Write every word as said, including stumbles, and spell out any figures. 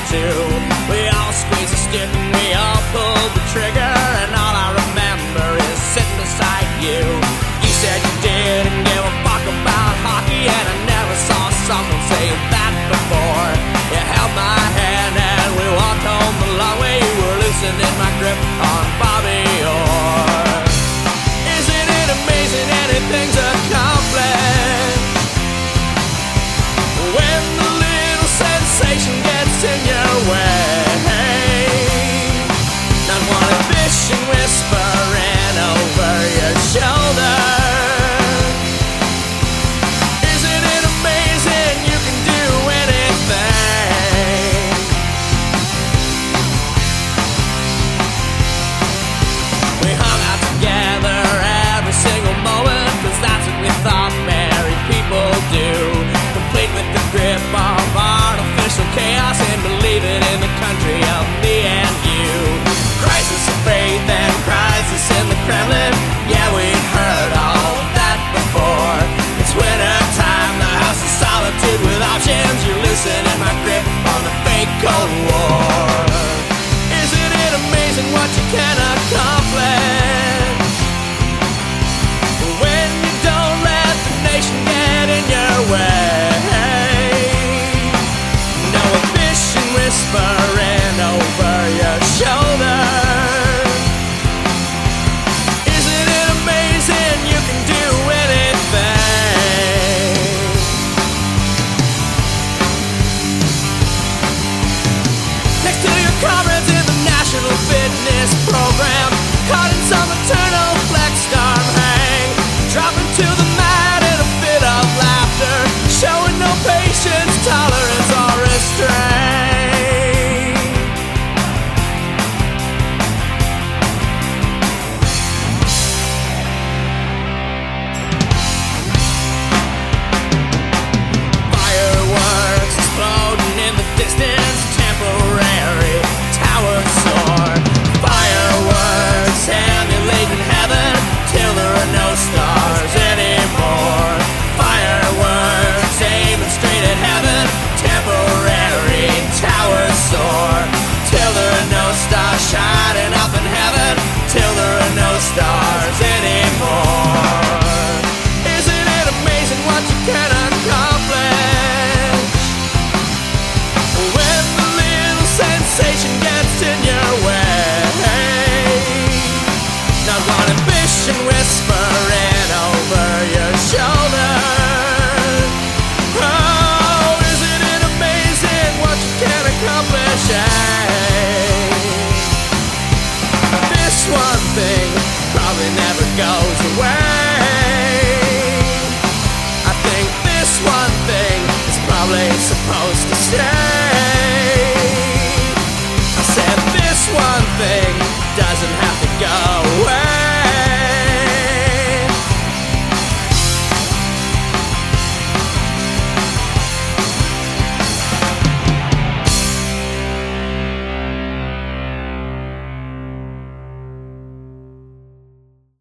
too. We all squeezed the stick and we all pulled the trigger, and all I remember is sitting beside you. You said you didn't give a fuck about hockey, and I never saw someone say that before. You held my hand and we walked home the long way. You were loosening my grip on